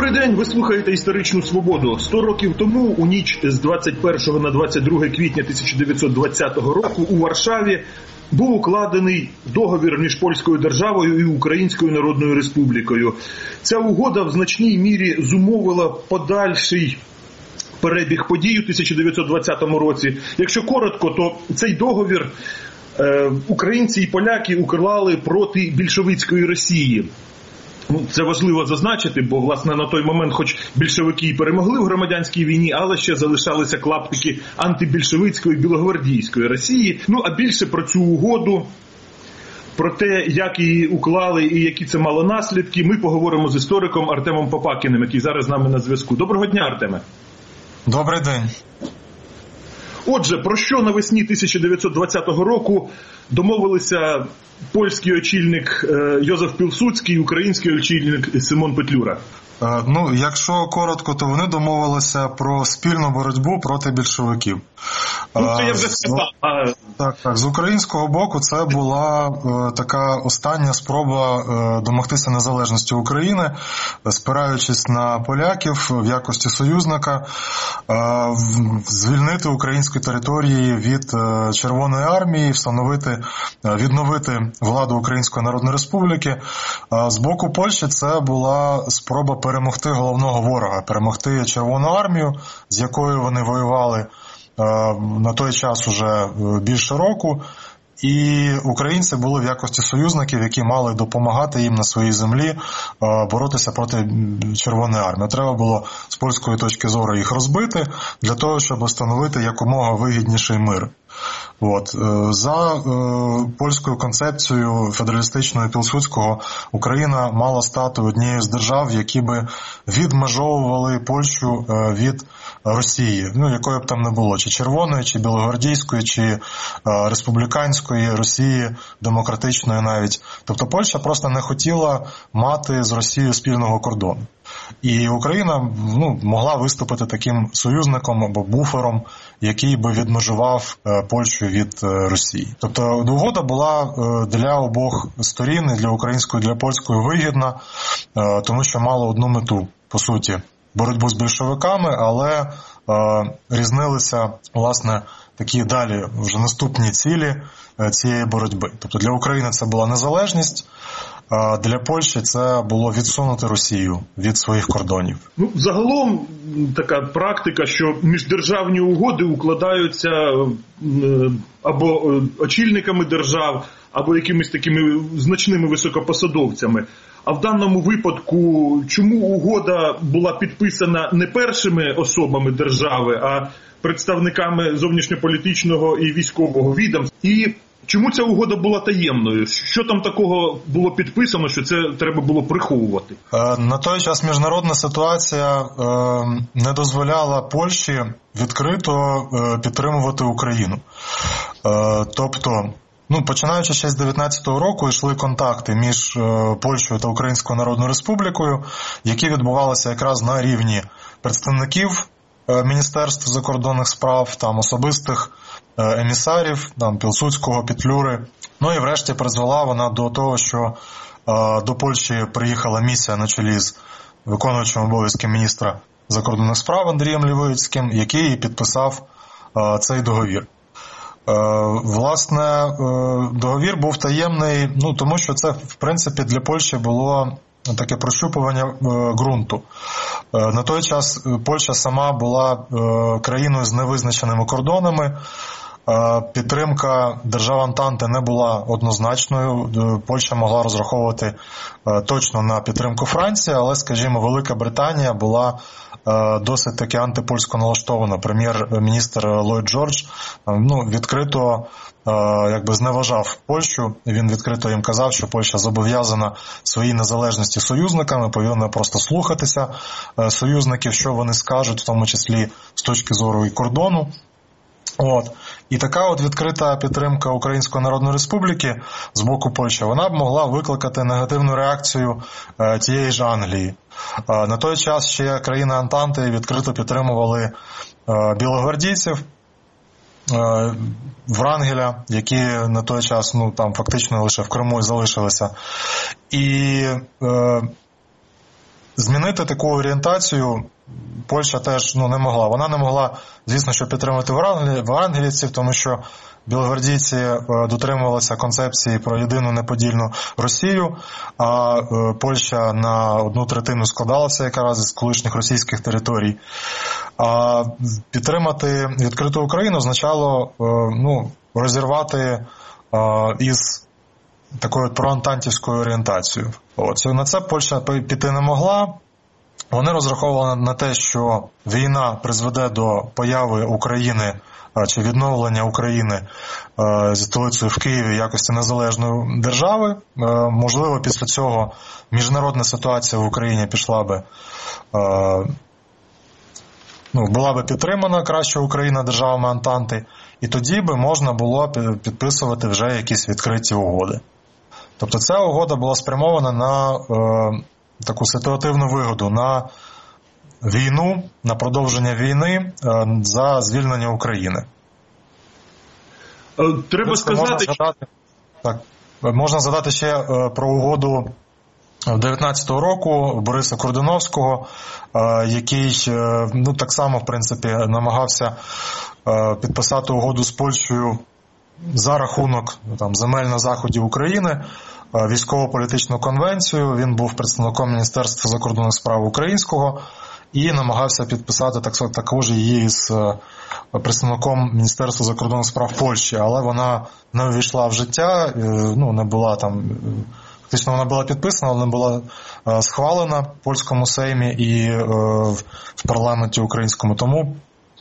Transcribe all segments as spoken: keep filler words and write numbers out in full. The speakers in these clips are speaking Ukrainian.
Добрий день, ви слухаєте «Історичну свободу». Сто років тому, у ніч з двадцять першого на двадцять друге квітня тисяча дев'ятсот двадцятого року у Варшаві був укладений договір між Польською державою і Українською Народною Республікою. Ця угода в значній мірі зумовила подальший перебіг подій у тисяча дев'ятсот двадцятому році. Якщо коротко, то цей договір е, українці і поляки уклали проти більшовицької Росії. Це важливо зазначити, бо, власне, на той момент, хоч більшовики і перемогли в громадянській війні, але ще залишалися клаптики антибільшовицької білогвардійської Росії. Ну, а більше про цю угоду, про те, як її уклали і які це мало наслідки, ми поговоримо з істориком Артемом Попакіним, який зараз з нами на зв'язку. Доброго дня, Артеме. Добрий день. Отже, про що навесні тисяча дев'ятсот двадцятого року домовилися польський очільник Йозеф Пілсудський і український очільник Симон Петлюра? Ну, якщо коротко, то вони домовилися про спільну боротьбу проти більшовиків. Ну, це я вже сказав. З, так, так. З українського боку це була е, така остання спроба е, домогтися незалежності України, спираючись на поляків в якості союзника, е, звільнити українські території від е, Червоної армії, встановити, е, відновити владу Української Народної Республіки. Е, з боку Польщі це була спроба перемогти головного ворога, перемогти Червону армію, з якою вони воювали на той час уже більше року, і українці були в якості союзників, які мали допомагати їм на своїй землі боротися проти Червоної армії. Треба було з польської точки зору їх розбити, для того, щоб встановити якомога вигідніший мир. От. За е, польською концепцією федералістичною Пілсудського, Україна мала стати однією з держав, які би відмежовували Польщу е, від Росії, ну, якої б там не було, чи червоної, чи білогвардійської, чи е, республіканської Росії, демократичної навіть. Тобто Польща просто не хотіла мати з Росією спільного кордону. І Україна ну, могла виступити таким союзником або буфером, який би відмежував Польщу від Росії. Тобто угода була для обох сторін, і для української, і для польської вигідна, тому що мала одну мету, по суті, боротьбу з більшовиками, але різнилися, власне, такі далі вже наступні цілі цієї боротьби. Тобто для України це була незалежність, а для Польщі це було відсунути Росію від своїх кордонів. Ну, загалом така практика, що міждержавні угоди укладаються або очільниками держав, або якимись такими значними високопосадовцями. А в даному випадку, чому угода була підписана не першими особами держави, а представниками зовнішньополітичного і військового відомства? І чому ця угода була таємною? Що там такого було підписано, що це треба було приховувати? На той час міжнародна ситуація не дозволяла Польщі відкрито підтримувати Україну. Тобто, ну, починаючи ще з дев'ятнадцятого року, йшли контакти між Польщею та Українською Народною Республікою, які відбувалися якраз на рівні представників Міністерств закордонних справ, там особистих емісарів, там Пілсудського, Петлюри. Ну і врешті призвела вона до того, що е, до Польщі приїхала місія на чолі з виконуючим обов'язки міністра закордонних справ Андрієм Лівицьким, який підписав е, цей договір. Е, власне, е, договір був таємний, ну, тому що це, в принципі, для Польщі було таке прощупування е, ґрунту. Е, на той час Польща сама була е, країною з невизначеними кордонами. Е, підтримка держав Антанти не була однозначною. Е, Польща могла розраховувати е, точно на підтримку Франції, але, скажімо, Велика Британія була е, досить таки антипольсько налаштована. Прем'єр-міністр Ллойд Джордж е, ну, відкрито якби зневажав Польщу, він відкрито їм казав, що Польща зобов'язана своїй незалежності союзниками, повинна просто слухатися союзників, що вони скажуть, в тому числі з точки зору і кордону. От. І така от відкрита підтримка Української Народної Республіки з боку Польщі, вона б могла викликати негативну реакцію е, тієї ж Англії. Е, на той час ще країни Антанти відкрито підтримували е, білогвардійців, Врангеля, які на той час, ну, там фактично лише в Криму і залишилися. І е, змінити таку орієнтацію Польща теж ну, не могла. Вона не могла, звісно, що підтримати варангелівців, тому що білогвардійці дотримувалися концепції про єдину неподільну Росію, а Польща на одну третину складалася якраз із колишніх російських територій. А підтримати відкриту Україну означало ну, розірвати із такою проантантівською орієнтацією. От. На це Польща піти не могла. Вони розраховували на те, що війна призведе до появи України чи відновлення України зі столицею в Києві в якості незалежної держави. Можливо, після цього міжнародна ситуація в Україні пішла би, ну, була би підтримана краще Україна державами Антанти, і тоді би можна було підписувати вже якісь відкриті угоди. Тобто ця угода була спрямована на е, таку ситуативну вигоду, на війну, на продовження війни е, за звільнення України. Треба Тобто, сказати... Можна згадати, так, можна згадати ще е, про угоду дев'ятнадцятого року Бориса Кордуновського, е, який е, ну, так само, в принципі, намагався е, підписати угоду з Польщею за рахунок там, земель на заході України, військово-політичну конвенцію. Він був представником Міністерства закордонних справ українського і намагався підписати так, також її з представником Міністерства закордонних справ Польщі, але вона не увійшла в життя, ну, не була там, фактично вона була підписана, але не була схвалена в польському сеймі і в парламенті українському, тому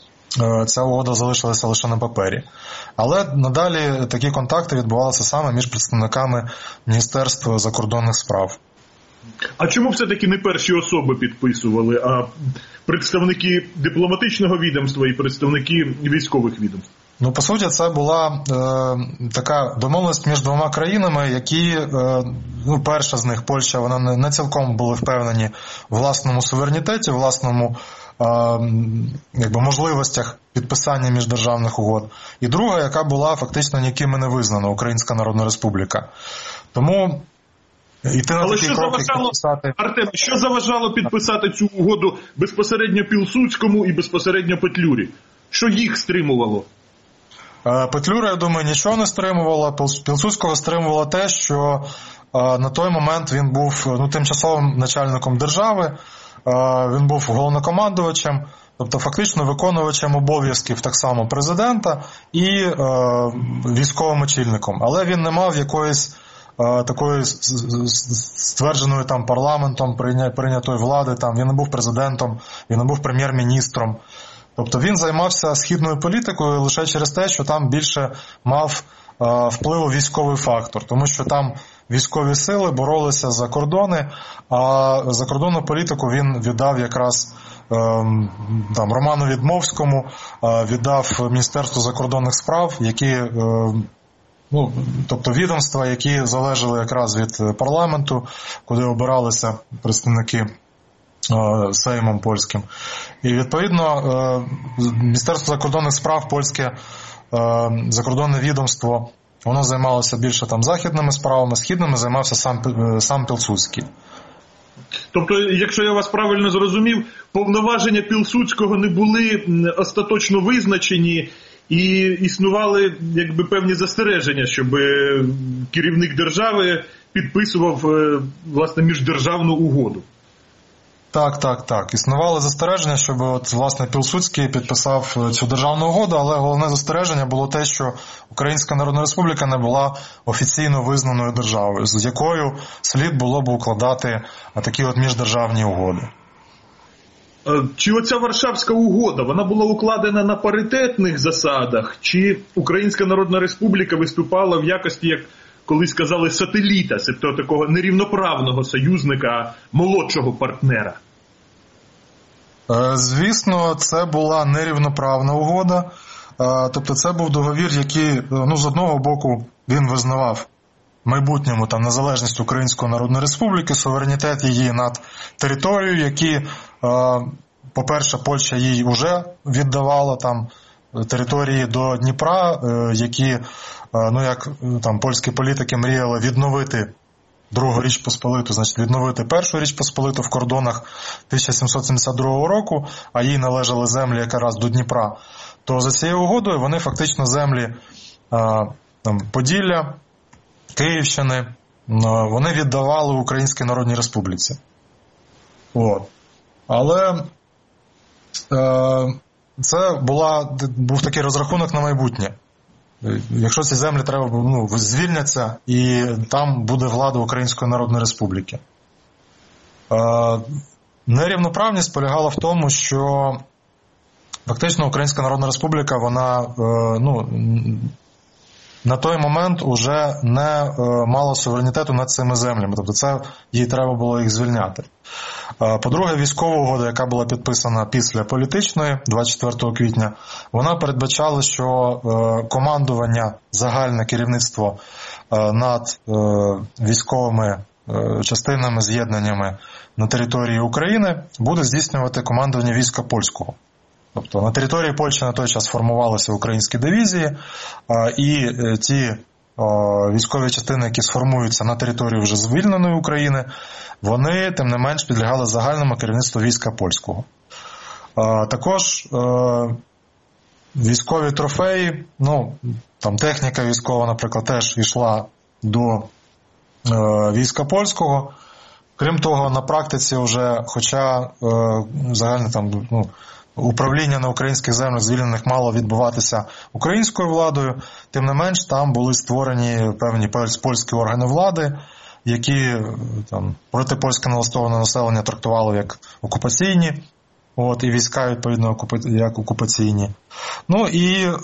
ця угода залишилася лише на папері. Але надалі такі контакти відбувалися саме між представниками Міністерства закордонних справ. А чому все-таки не перші особи підписували, а представники дипломатичного відомства і представники військових відомств? Ну, по суті, це була е, така домовленість між двома країнами, які, е, ну, перша з них, Польща, вона не, не цілком були впевнені в власному суверенітеті, в власному е, якби, можливостях підписання міждержавних угод. І друга, яка була фактично ніким не визнана, Українська Народна Республіка. Тому йти на Але такі що кроки, заважало, підписати... Артем, що заважало підписати цю угоду безпосередньо Пілсудському і безпосередньо Петлюрі? Що їх стримувало? Петлюра, я думаю, нічого не стримувало. Пілсудського стримувало те, що на той момент він був ну, тимчасовим начальником держави, він був головнокомандувачем, тобто фактично виконувачем обов'язків так само президента і е, військовим очільником. Але він не мав якоїсь е, такої ствердженої там парламентом прийнятої влади, там, він не був президентом, він не був прем'єр-міністром. Тобто він займався східною політикою лише через те, що там більше мав е, впливу військовий фактор, тому що там військові сили боролися за кордони, а закордонну політику він віддав якраз е, там, Роману Відмовському, е, віддав Міністерству закордонних справ, які, е, ну, тобто відомства, які залежали якраз від парламенту, куди обиралися представники Сеймом польським. І, відповідно, Міністерство закордонних справ, польське закордонне відомство, воно займалося більше там західними справами, східними займався сам, сам Пілсудський. Тобто, якщо я вас правильно зрозумів, повноваження Пілсудського не були остаточно визначені і існували якби певні застереження, щоб керівник держави підписував власне міждержавну угоду. Так, так, так. Існували застереження, щоб от, власне, Пілсудський підписав цю державну угоду, але головне застереження було те, що Українська Народна Республіка не була офіційно визнаною державою, з якою слід було б укладати такі от міждержавні угоди. Чи оця Варшавська угода, вона була укладена на паритетних засадах, чи Українська Народна Республіка виступала в якості, як колись казали, сателіта, тобто такого нерівноправного союзника, молодшого партнера? Звісно, це була нерівноправна угода. Тобто це був договір, який, ну, з одного боку, він визнавав в майбутньому там незалежність Української Народної Республіки, суверенітет її над територією, які, по-перше, Польща їй вже віддавала там території до Дніпра, які, ну, як там польські політики мріяли відновити Другу Річ Посполиту, значить відновити Першу Річ Посполиту в кордонах тисяча сімсот сімдесят другого року, а їй належали землі якраз до Дніпра, то за цією угодою вони фактично землі там, Поділля, Київщини, вони віддавали Українській Народній Республіці. От. Але е, це була, був такий розрахунок на майбутнє. Якщо ці землі треба, ну, звільняться, і там буде влада Української Народної Республіки. Е, нерівноправність полягала в тому, що фактично Українська Народна Республіка, вона, е, ну, на той момент уже не е, мала суверенітету над цими землями. Тобто це їй треба було їх звільняти. Е, по-друге, військова угода, яка була підписана після політичної, двадцять четвертого квітня, вона передбачала, що е, командування, загальне керівництво е, над е, військовими е, частинами, з'єднаннями на території України буде здійснювати командування війська польського. Тобто на території Польщі на той час формувалися українські дивізії, і ті військові частини, які сформуються на території вже звільненої України, вони, тим не менш, підлягали загальному керівництву війська польського. Також військові трофеї, ну, там техніка військова, наприклад, теж йшла до війська польського. Крім того, на практиці вже, хоча загально там, ну, управління на українських землях звільнених мало відбуватися українською владою, тим не менш там були створені певні польські органи влади, які там протипольське налаштоване населення трактувало як окупаційні, от, і війська, відповідно, як окупаційні. Ну і е,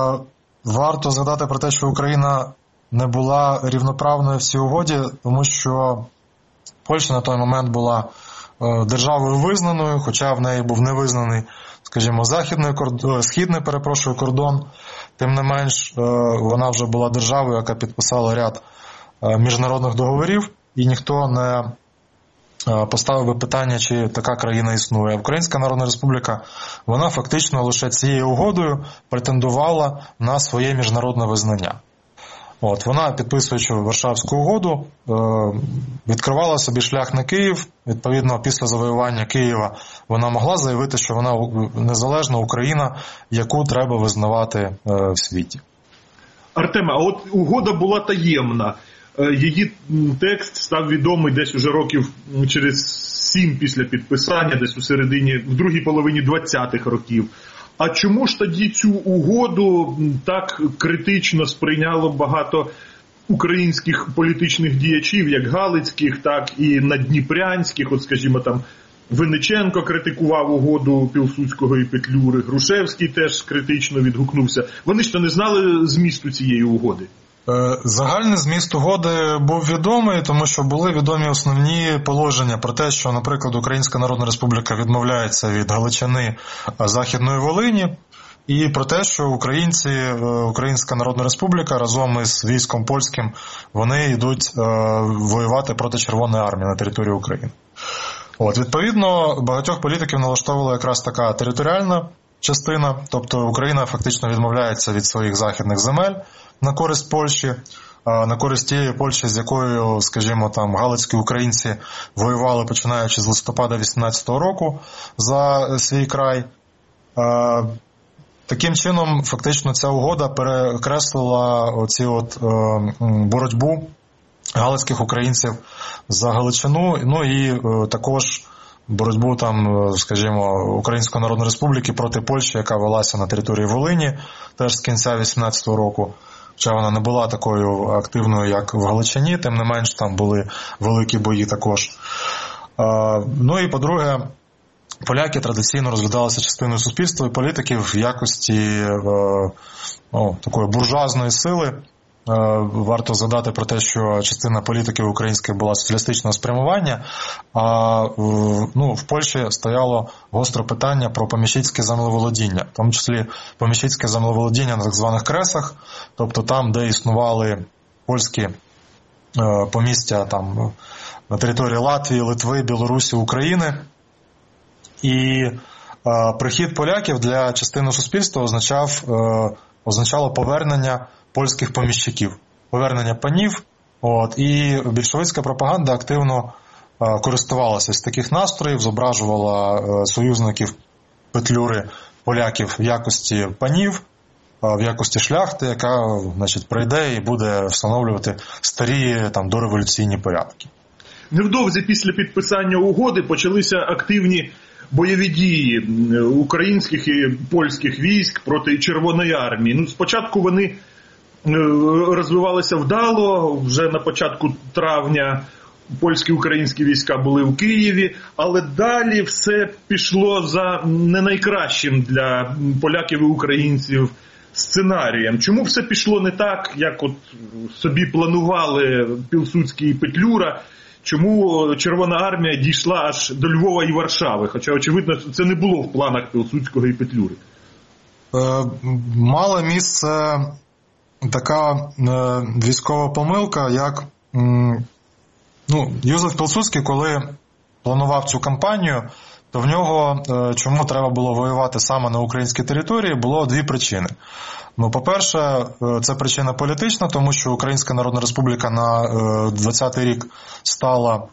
варто згадати про те, що Україна не була рівноправною в цій угоді, тому що Польща на той момент була державою визнаною, хоча в неї був невизнаний, скажімо, західний кордон, східний, перепрошую, кордон. Тим не менш, вона вже була державою, яка підписала ряд міжнародних договорів, і ніхто не поставив би питання, чи така країна існує. Українська Народна Республіка, вона фактично лише цією угодою претендувала на своє міжнародне визнання. От, вона, підписуючи Варшавську угоду, відкривала собі шлях на Київ. Відповідно, після завоювання Києва вона могла заявити, що вона незалежна Україна, яку треба визнавати в світі. Артеме, а от угода була таємна. Її текст став відомий десь уже років через сім після підписання, десь у середині, в другій половині двадцятих років. А чому ж тоді цю угоду так критично сприйняло багато українських політичних діячів, як галицьких, так і наддніпрянських? От, скажімо, там Винниченко критикував угоду Пілсудського і Петлюри, Грушевський теж критично відгукнувся. Вони ж то не знали змісту цієї угоди. Загальний зміст угоди був відомий, тому що були відомі основні положення про те, що, наприклад, Українська Народна Республіка відмовляється від Галичини Західної Волині, і про те, що українці, Українська Народна Республіка разом із військом польським, вони йдуть воювати проти Червоної армії на території України. От, відповідно, багатьох політиків налаштовувала якраз така територіальна частина, тобто Україна фактично відмовляється від своїх західних земель на користь Польщі, на користь тієї Польщі, з якою, скажімо, там галицькі українці воювали, починаючи з листопада вісімнадцятого року за свій край. Таким чином, фактично, ця угода перекреслила оці от боротьбу галицьких українців за Галичину, ну і також боротьбу там, скажімо, Української Народної Республіки проти Польщі, яка велася на території Волині, теж з кінця вісімнадцятого року. Хоча вона не була такою активною, як в Галичині, тим не менш там були великі бої також. Ну і, по-друге, поляки традиційно розглядалися частиною суспільства і політиків в якості ну, такої буржуазної сили. Варто згадати про те, що частина політики української була соціалістичного спрямування, а ну, в Польщі стояло гостре питання про поміщицьке землеволодіння, в тому числі поміщицьке землеволодіння на так званих кресах, тобто там, де існували польські помістя там, на території Латвії, Литви, Білорусі, України. І прихід поляків для частини суспільства означав, означало повернення польських поміщиків, повернення панів, От, і більшовицька пропаганда активно користувалася з таких настроїв, зображувала союзників Петлюри, поляків в якості панів, в якості шляхти, яка, значить, прийде і буде встановлювати старі там дореволюційні порядки. Невдовзі після підписання угоди почалися активні бойові дії українських і польських військ проти Червоної армії. Ну, спочатку вони розвивалися вдало, вже на початку травня польські і українські війська були у Києві, але далі все пішло за не найкращим для поляків і українців сценарієм. Чому все пішло не так, як от собі планували Пілсудський і Петлюра? Чому Червона армія дійшла аж до Львова і Варшави? Хоча, очевидно, це не було в планах Пілсудського і Петлюри. Е, мала місце така е, військова помилка, як м, ну, Юзеф Пілсудський, коли планував цю кампанію, то в нього, е, чому треба було воювати саме на українській території, було дві причини. Ну, по-перше, е, це причина політична, тому що Українська Народна Республіка на е, двадцятий рік стала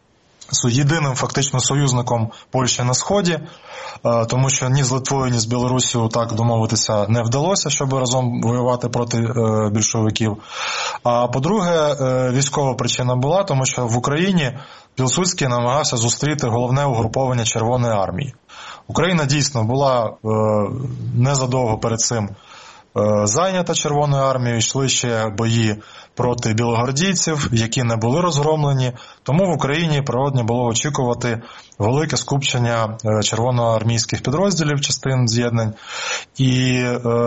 єдиним фактично союзником Польщі на Сході, тому що ні з Литвою, ні з Білоруссю так домовитися не вдалося, щоб разом воювати проти більшовиків. А по-друге, військова причина була, тому що в Україні Пілсудський намагався зустріти головне угруповання Червоної армії. Україна дійсно була незадовго перед цим зайнята Червоною армією, йшли ще бої проти білогвардійців, які не були розгромлені, тому в Україні природно було очікувати велике скупчення червоноармійських підрозділів, частин з'єднань. І,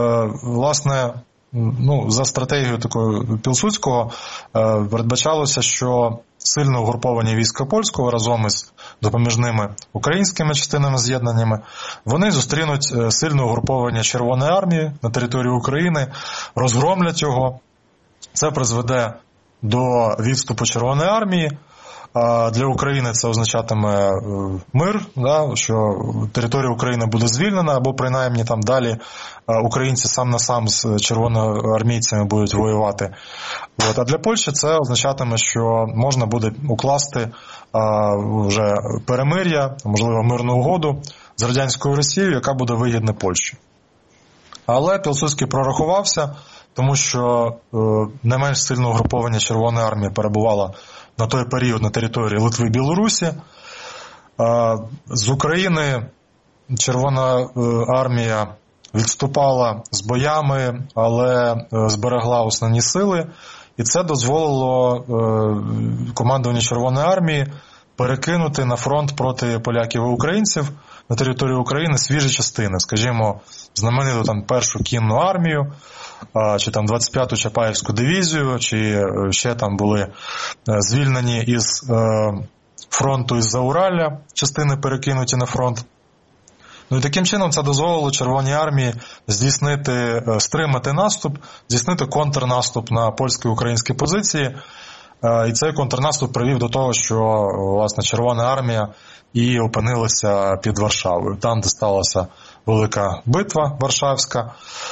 власне, ну, за стратегією такою Пілсудського передбачалося, що сильне угруповання війська польського разом із допоміжними українськими частинами з'єднаннями, вони зустрінуть сильне угруповання Червоної армії на території України, розгромлять його. Це призведе до відступу Червоної армії. Для України це означатиме мир, да, що територія України буде звільнена, або принаймні там далі українці сам на сам з червоноармійцями будуть воювати. От. А для Польщі це означатиме, що можна буде укласти а, вже перемир'я, можливо, мирну угоду з радянською Росією, яка буде вигідна Польщі. Але Пілсудський прорахувався, тому що е, не менш сильне угруповання Червоної армії перебувало на той період на території Литви і Білорусі. Е, з України Червона е, армія відступала з боями, але е, зберегла основні сили, і це дозволило е, командуванню Червоної армії перекинути на фронт проти поляків і українців на території України свіжі частини, скажімо, знамениту там першу кінну армію, чи там двадцять п'яту Чапаївську дивізію, чи ще там були звільнені із фронту із Зауралля, частини перекинуті на фронт. Ну і таким чином це дозволило Червоній армії здійснити, стримати наступ, здійснити контрнаступ на польські і українські позиції. І цей контрнаступ привів до того, що, власне, Червона армія і опинилася під Варшавою. Там, де сталася велика битва Варшавська,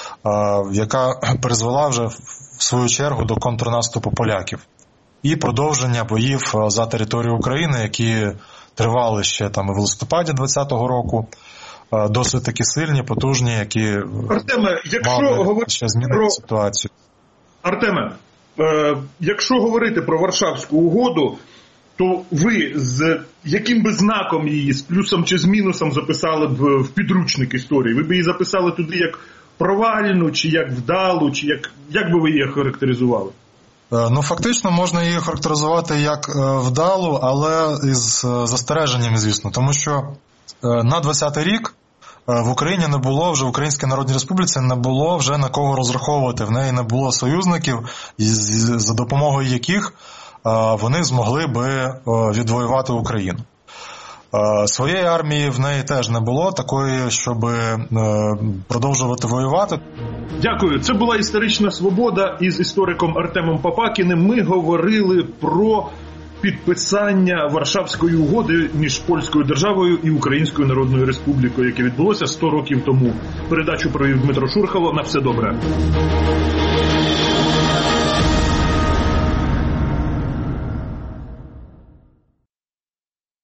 яка призвела вже в свою чергу до контрнаступу поляків. І продовження боїв за територію України, які тривали ще там в листопаді двадцятого року, досить таки сильні, потужні, які Артеме, якщо мали говорити ще змінити про... ситуацію. Артеме, е, якщо говорити про Варшавську угоду, то ви з яким би знаком її, з плюсом чи з мінусом записали б в підручник історії? Ви б її записали туди як провальну, чи як вдалу, чи як, як би ви її характеризували? Ну, фактично, можна її характеризувати як вдалу, але із застереженнями, звісно. Тому що на двадцятий рік в Україні не було, вже в Українській Народній Республіці не було вже на кого розраховувати. В неї не було союзників, за допомогою яких вони змогли би відвоювати Україну. Своєї армії в неї теж не було, такої, щоб продовжувати воювати. Дякую. Це була «Історична свобода» із істориком Артемом Папакіним. Ми говорили про підписання Варшавської угоди між Польською державою і Українською Народною Республікою, яке відбулося сто років тому. Передачу провів Дмитро Шурхало. На все добре.